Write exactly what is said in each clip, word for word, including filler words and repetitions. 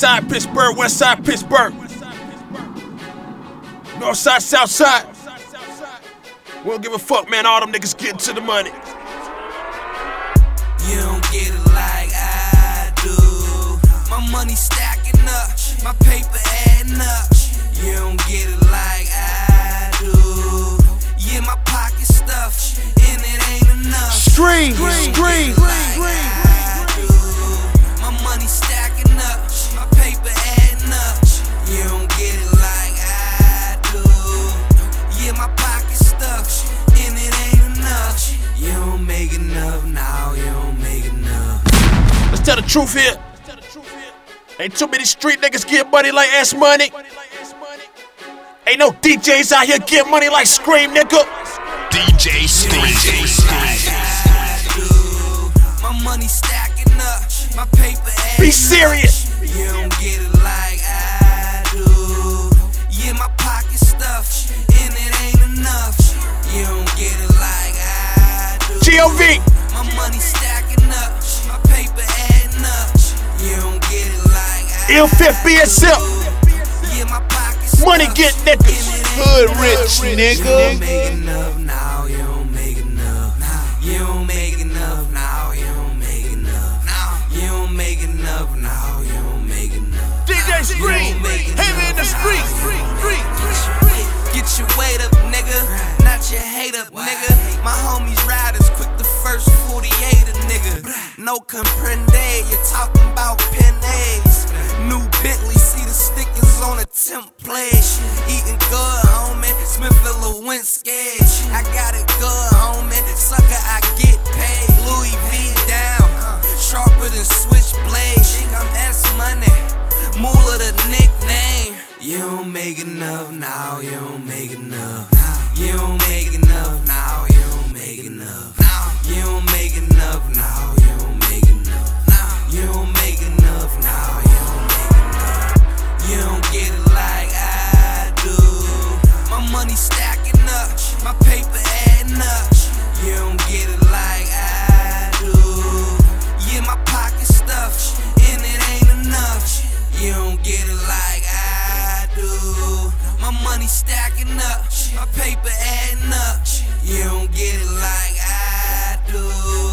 side Pittsburgh, west side Pittsburgh. North side, south side. We don't give a fuck, man. All them niggas getting to the money. You don't get it like I do. My money stacking up, my paper adding up. You don't get it like I do. Yeah, my pocket stuffed, and it ain't enough. Scream, scream, scream. My money stacking up, my paper adding up. You don't get it like I do. Yeah, my pocket stuffed, and it ain't enough. You don't make enough now, you don't make enough. Let's tell the truth here. Ain't too many street niggas get money like S Money. Ain't no D Js out here get money like Scream, nigga. D J Scream. My money stacking up, my paper adding up. Be serious. You don't get it like I do. Yeah, my pocket stuffed, and it ain't enough. You don't get it like I do. G O V. My money stacking up, my paper adding up. You don't get it like I do. Ill Fifth B S L. Yeah, my pocket stuffed, Money get niggas. Hood rich, you nigga. don't make enough now, you don't make enough now. You don't make enough now, you don't make enough now. You don't make enough now, you don't make enough. D J Scream, heavy in the street. Get your weight up, nigga, not your hate up, nigga. My homies riders quick the first forty-eight, a nigga. No comprende, you're talking about pennies. New Bentley, see the stickers on a template. Eating good, homie, Smith and Lewinsky. I got it good, homie, sucker, I get paid. Louis V down, sharper than switchblade. I'm S Money, Moolah the nickname. You don't make enough now, you don't make enough. You don't make enough now, you don't make enough. You don't make enough now, you don't make enough. You don't make enough now, you don't make enough. You don't get it like I do. My money stacking up, my paper adding up. You don't get it like I do. Yeah, my pocket stuffed, and it ain't enough. You don't get it like I do. My money stacking up, my paper adding up. You don't get it like I do.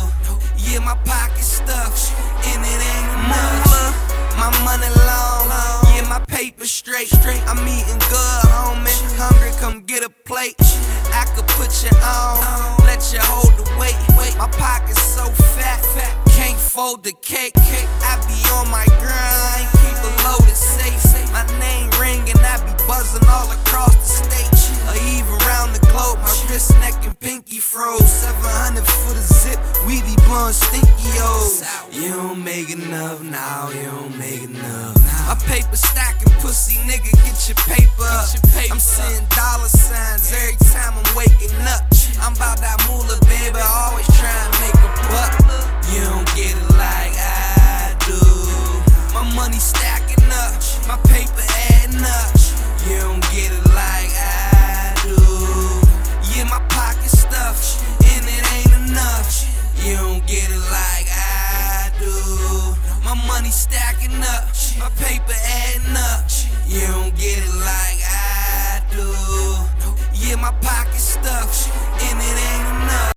Yeah, my pocket stuffed, and it ain't enough. My money long, yeah, my paper straight. I'm eating good, homie. Hungry, come get a plate. I could put you on, let you hold the weight. My pocket's so fat, can't fold the cake. I be on my grind, keep a loaded safe. My name ringing, I be buzzing all across the state, or even around the globe. My wrist, neck, and pinky froze. seven hundred for the zip, we be blowing stinky-os. You don't make enough now, you don't make enough. My paper stacking, pussy nigga, get your paper up. I'm seeing dollar signs every time I'm waking up. I'm about that moolah, baby, always trying to make a buck. You don't get it like I do. My money stacking up, my paper adding up. You don't get it like I do. Yeah, my pocket stuffed, and it ain't enough. You don't get it like I do. My money stacking up, my paper